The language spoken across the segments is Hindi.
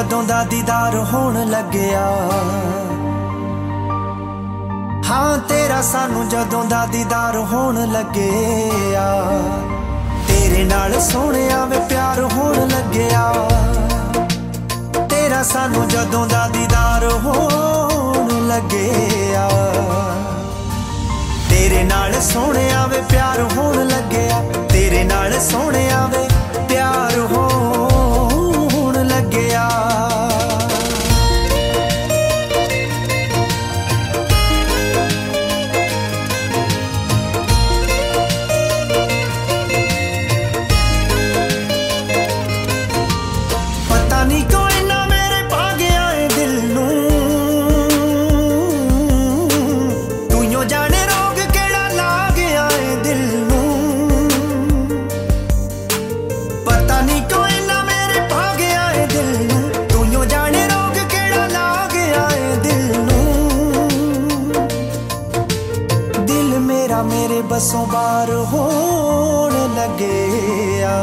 जदों दा दीदार होण लग्या। हाँ तेरा सानू जदों दा दीदार होण लग्या। तेरे नाल सोहणिया वे प्यार होण लग्या। तेरा सानू जदों दा दीदार होण लग्या। तेरे नाल सोहणिया वे प्यार होण लग्या। तेरे नाल सोहणिया वे प्यार होण लग्या। पता नहीं क्यों इन्ना मेरे पा गया है दिल नू। तू यो जाने रोग केड़ा ला गया है दिल नू। पता नहीं क्यों इन्ना मेरे पा गया है दिल नू। तू यो जाने रोग केड़ा ला गया है दिल नू। दिल मेरा मेरे बसों बार होण लग्या।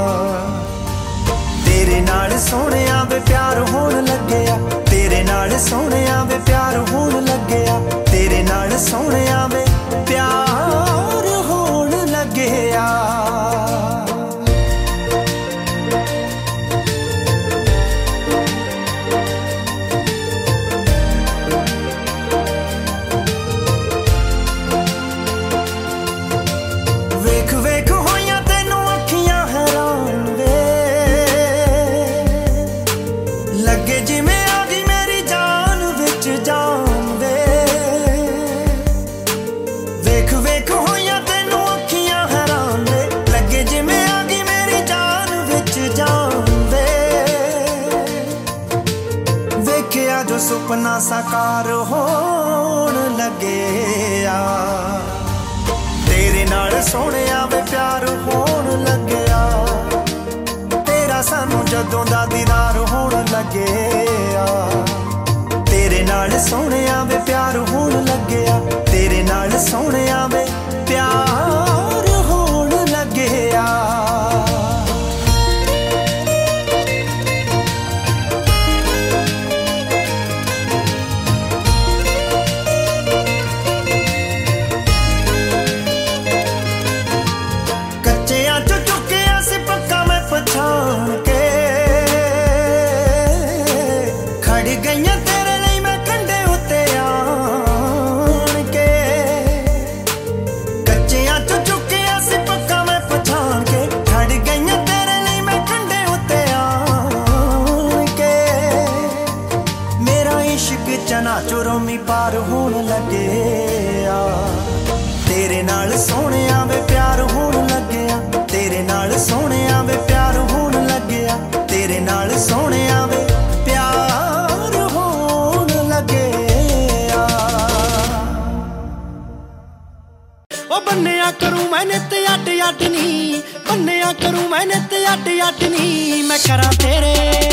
तेरे नाल सोहणिया वे प्यार होण लग्या। तेरे नाल सोहणिया वे प्यार होण लग्या। तेरे नाल सोहणिया वे प्यार होण लग्या। वेख वेख होइयां तैनू अखियां हैरान वे। लगे जिवें आ गई मेरी जान विच जान वे। वेख वेख होइयां तैनू अखियां हैरान वे। लगे जिवें आ गई मेरी जान विच जान वे। वेखिया जो सुपना साकार होण लग्या। तेरे नाल सोहणिया वे प्यार होण लग्या। तेरा सानू जदों दा दीदार होण लग्या। तेरे नाल सोहणिया वे प्यार होण लग्या। तेरे नाल सोहणिया वे प्यार होण लग्या। कच्चियां चो चुकिया सी पक्का मैं पछाण के। खड़ गईयां तेरे लिए मैं कंढे उत्ते आण के। कच्चियां चो चुकिया सी पक्का मैं पछाण के। खड़ गईयां तेरे लिए मैं कंढे उत्ते आण के। मेरा इश्क चना चुरोमी पार होण लग्या। तेरे नाल सोहणिया वे प्यार होण लग्या। तेरे नाल सोहणिया वे प्यार होण लग्या। तेरे नाल सोहणिया वे प्यार होण लग्या। ओ बन्निया करूं मैं नित अड अड नी। बन्निया करूं मैं नित अड अड नी। मैं करा तेरे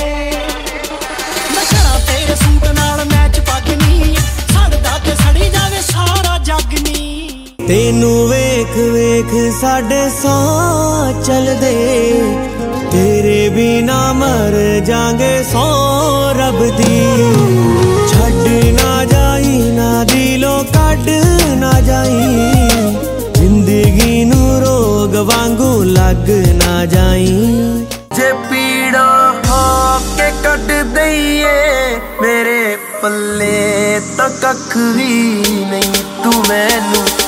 सूट नाल मैच पग नी। सड़दा ते सड़ी जावे सारा जग नी। तेनू वेख वेख साडे सां चलदे। तेरे बिना मर जांगे सौ रब दी। छड्ड ना जाई ना दिलों कढ ना जाई। जिंदगी नू रोग वांगू लग ना जाई। जे पीड़ा के कट दईए मेरे पल्ले तो कख भी नहीं। तू मैनू